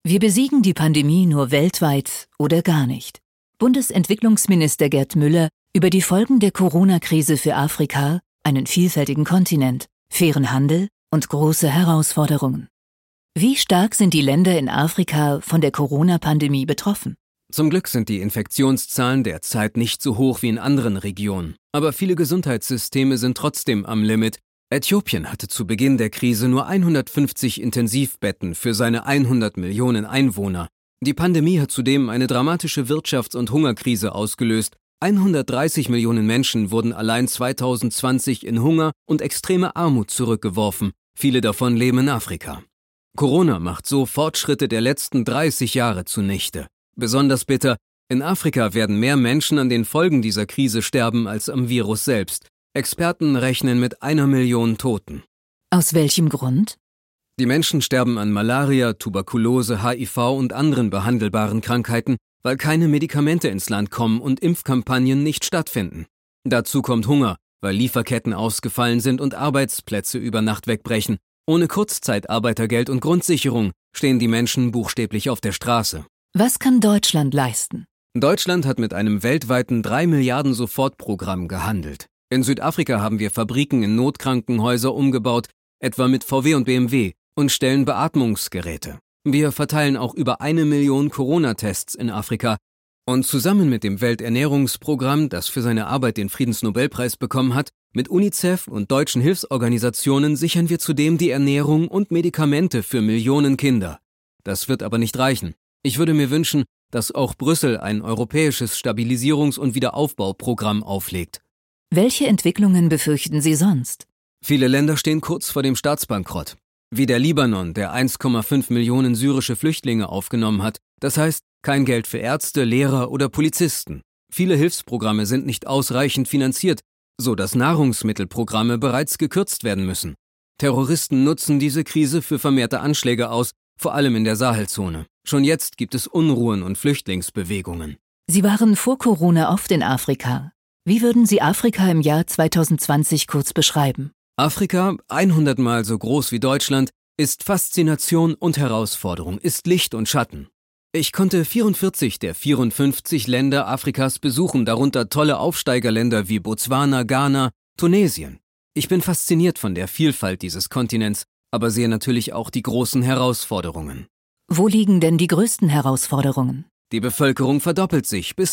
Wir besiegen die Pandemie nur weltweit oder gar nicht. Bundesentwicklungsminister Gerd Müller über die Folgen der Corona-Krise für Afrika, einen vielfältigen Kontinent, fairen Handel und große Herausforderungen. Wie stark sind die Länder in Afrika von der Corona-Pandemie betroffen? Zum Glück sind die Infektionszahlen derzeit nicht so hoch wie in anderen Regionen. Aber viele Gesundheitssysteme sind trotzdem am Limit. Äthiopien hatte zu Beginn der Krise nur 150 Intensivbetten für seine 100 Millionen Einwohner. Die Pandemie hat zudem eine dramatische Wirtschafts- und Hungerkrise ausgelöst. 130 Millionen Menschen wurden allein 2020 in Hunger und extreme Armut zurückgeworfen. Viele davon leben in Afrika. Corona macht so Fortschritte der letzten 30 Jahre zunichte. Besonders bitter, in Afrika werden mehr Menschen an den Folgen dieser Krise sterben als am Virus selbst. Experten rechnen mit 1 Million Toten. Aus welchem Grund? Die Menschen sterben an Malaria, Tuberkulose, HIV und anderen behandelbaren Krankheiten, weil keine Medikamente ins Land kommen und Impfkampagnen nicht stattfinden. Dazu kommt Hunger, weil Lieferketten ausgefallen sind und Arbeitsplätze über Nacht wegbrechen. Ohne Kurzzeitarbeitergeld und Grundsicherung stehen die Menschen buchstäblich auf der Straße. Was kann Deutschland leisten? Deutschland hat mit einem weltweiten 3 Milliarden Sofortprogramm gehandelt. In Südafrika haben wir Fabriken in Notkrankenhäuser umgebaut, etwa mit VW und BMW, und stellen Beatmungsgeräte. Wir verteilen auch über 1 Million Corona-Tests in Afrika. Und zusammen mit dem Welternährungsprogramm, das für seine Arbeit den Friedensnobelpreis bekommen hat, mit UNICEF und deutschen Hilfsorganisationen sichern wir zudem die Ernährung und Medikamente für Millionen Kinder. Das wird aber nicht reichen. Ich würde mir wünschen, dass auch Brüssel ein europäisches Stabilisierungs- und Wiederaufbauprogramm auflegt. Welche Entwicklungen befürchten Sie sonst? Viele Länder stehen kurz vor dem Staatsbankrott. Wie der Libanon, der 1,5 Millionen syrische Flüchtlinge aufgenommen hat. Das heißt, kein Geld für Ärzte, Lehrer oder Polizisten. Viele Hilfsprogramme sind nicht ausreichend finanziert, so dass Nahrungsmittelprogramme bereits gekürzt werden müssen. Terroristen nutzen diese Krise für vermehrte Anschläge aus, vor allem in der Sahelzone. Schon jetzt gibt es Unruhen und Flüchtlingsbewegungen. Sie waren vor Corona oft in Afrika. Wie würden Sie Afrika im Jahr 2020 kurz beschreiben? Afrika, 100 Mal so groß wie Deutschland, ist Faszination und Herausforderung, ist Licht und Schatten. Ich konnte 44 der 54 Länder Afrikas besuchen, darunter tolle Aufsteigerländer wie Botswana, Ghana, Tunesien. Ich bin fasziniert von der Vielfalt dieses Kontinents, aber sehe natürlich auch die großen Herausforderungen. Wo liegen denn die größten Herausforderungen? Die Bevölkerung verdoppelt sich bis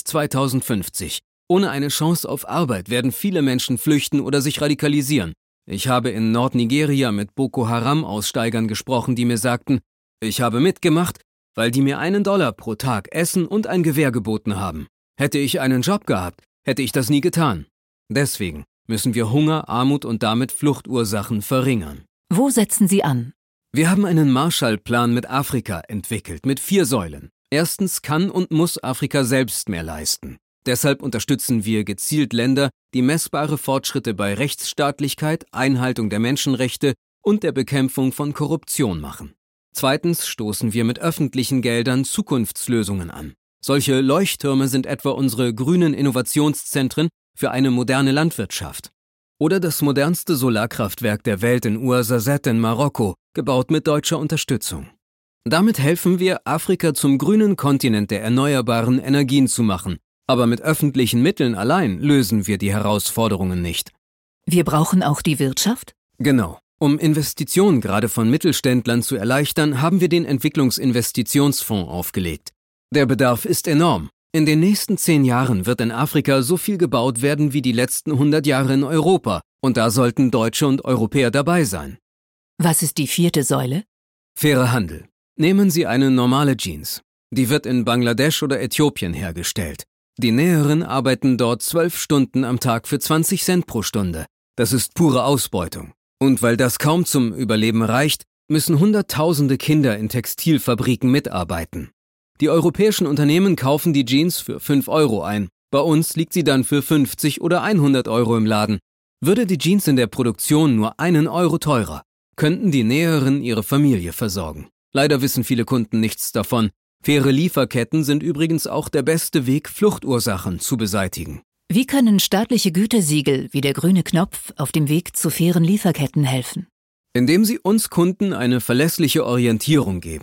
2050. Ohne eine Chance auf Arbeit werden viele Menschen flüchten oder sich radikalisieren. Ich habe in Nordnigeria mit Boko Haram-Aussteigern gesprochen, die mir sagten, ich habe mitgemacht, weil die mir $1 pro Tag Essen und ein Gewehr geboten haben. Hätte ich einen Job gehabt, hätte ich das nie getan. Deswegen müssen wir Hunger, Armut und damit Fluchtursachen verringern. Wo setzen Sie an? Wir haben einen Marshallplan mit Afrika entwickelt, mit 4 Säulen. Erstens kann und muss Afrika selbst mehr leisten. Deshalb unterstützen wir gezielt Länder, die messbare Fortschritte bei Rechtsstaatlichkeit, Einhaltung der Menschenrechte und der Bekämpfung von Korruption machen. Zweitens stoßen wir mit öffentlichen Geldern Zukunftslösungen an. Solche Leuchttürme sind etwa unsere grünen Innovationszentren für eine moderne Landwirtschaft. Oder das modernste Solarkraftwerk der Welt in Ouarzazate in Marokko, gebaut mit deutscher Unterstützung. Damit helfen wir, Afrika zum grünen Kontinent der erneuerbaren Energien zu machen. Aber mit öffentlichen Mitteln allein lösen wir die Herausforderungen nicht. Wir brauchen auch die Wirtschaft? Genau. Um Investitionen gerade von Mittelständlern zu erleichtern, haben wir den Entwicklungsinvestitionsfonds aufgelegt. Der Bedarf ist enorm. In den nächsten 10 Jahren wird in Afrika so viel gebaut werden wie die letzten 100 Jahre in Europa. Und da sollten Deutsche und Europäer dabei sein. Was ist die 4. Säule? Fairer Handel. Nehmen Sie eine normale Jeans. Die wird in Bangladesch oder Äthiopien hergestellt. Die Näherinnen arbeiten dort 12 Stunden am Tag für 20 Cent pro Stunde. Das ist pure Ausbeutung. Und weil das kaum zum Überleben reicht, müssen Hunderttausende Kinder in Textilfabriken mitarbeiten. Die europäischen Unternehmen kaufen die Jeans für 5 € ein. Bei uns liegt sie dann für 50 oder 100 € im Laden. Würde die Jeans in der Produktion nur 1 € teurer, könnten die Näherinnen ihre Familie versorgen. Leider wissen viele Kunden nichts davon. Faire Lieferketten sind übrigens auch der beste Weg, Fluchtursachen zu beseitigen. Wie können staatliche Gütesiegel wie der grüne Knopf auf dem Weg zu fairen Lieferketten helfen? Indem sie uns Kunden eine verlässliche Orientierung geben.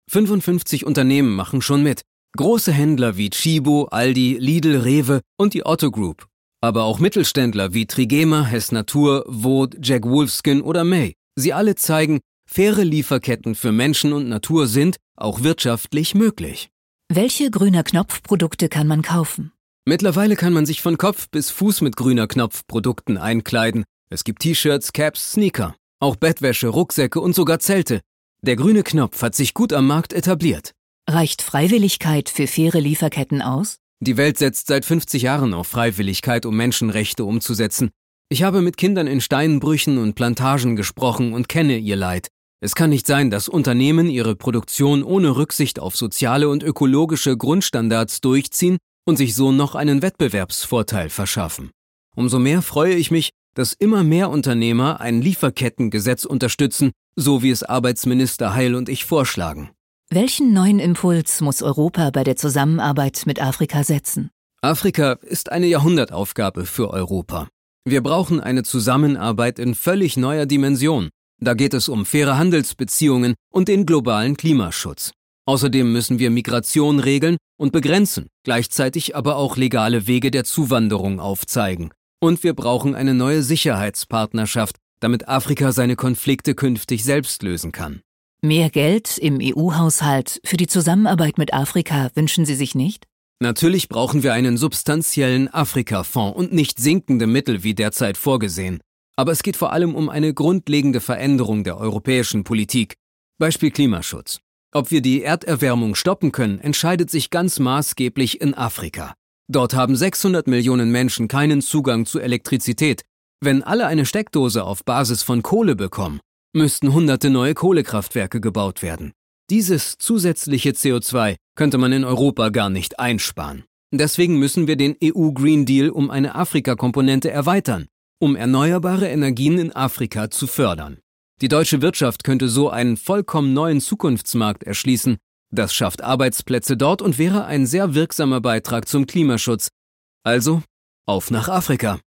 55 Unternehmen machen schon mit. Große Händler wie Tchibo, Aldi, Lidl, Rewe und die Otto Group. Aber auch Mittelständler wie Trigema, Hess Natur, Wood, Jack Wolfskin oder May. Sie alle zeigen, faire Lieferketten für Menschen und Natur sind auch wirtschaftlich möglich. Welche grüner Knopf-Produkte kann man kaufen? Mittlerweile kann man sich von Kopf bis Fuß mit grüner Knopf-Produkten einkleiden. Es gibt T-Shirts, Caps, Sneaker, auch Bettwäsche, Rucksäcke und sogar Zelte. Der grüne Knopf hat sich gut am Markt etabliert. Reicht Freiwilligkeit für faire Lieferketten aus? Die Welt setzt seit 50 Jahren auf Freiwilligkeit, um Menschenrechte umzusetzen. Ich habe mit Kindern in Steinbrüchen und Plantagen gesprochen und kenne ihr Leid. Es kann nicht sein, dass Unternehmen ihre Produktion ohne Rücksicht auf soziale und ökologische Grundstandards durchziehen und sich so noch einen Wettbewerbsvorteil verschaffen. Umso mehr freue ich mich, dass immer mehr Unternehmer ein Lieferkettengesetz unterstützen, so wie es Arbeitsminister Heil und ich vorschlagen. Welchen neuen Impuls muss Europa bei der Zusammenarbeit mit Afrika setzen? Afrika ist eine Jahrhundertaufgabe für Europa. Wir brauchen eine Zusammenarbeit in völlig neuer Dimension. Da geht es um faire Handelsbeziehungen und den globalen Klimaschutz. Außerdem müssen wir Migration regeln und begrenzen, gleichzeitig aber auch legale Wege der Zuwanderung aufzeigen. Und wir brauchen eine neue Sicherheitspartnerschaft, damit Afrika seine Konflikte künftig selbst lösen kann. Mehr Geld im EU-Haushalt für die Zusammenarbeit mit Afrika wünschen Sie sich nicht? Natürlich brauchen wir einen substanziellen Afrika-Fonds und nicht sinkende Mittel wie derzeit vorgesehen. Aber es geht vor allem um eine grundlegende Veränderung der europäischen Politik. Beispiel Klimaschutz. Ob wir die Erderwärmung stoppen können, entscheidet sich ganz maßgeblich in Afrika. Dort haben 600 Millionen Menschen keinen Zugang zu Elektrizität. Wenn alle eine Steckdose auf Basis von Kohle bekommen, müssten hunderte neue Kohlekraftwerke gebaut werden. Dieses zusätzliche CO2 könnte man in Europa gar nicht einsparen. Deswegen müssen wir den EU-Green Deal um eine Afrika-Komponente erweitern, um erneuerbare Energien in Afrika zu fördern. Die deutsche Wirtschaft könnte so einen vollkommen neuen Zukunftsmarkt erschließen. Das schafft Arbeitsplätze dort und wäre ein sehr wirksamer Beitrag zum Klimaschutz. Also, auf nach Afrika!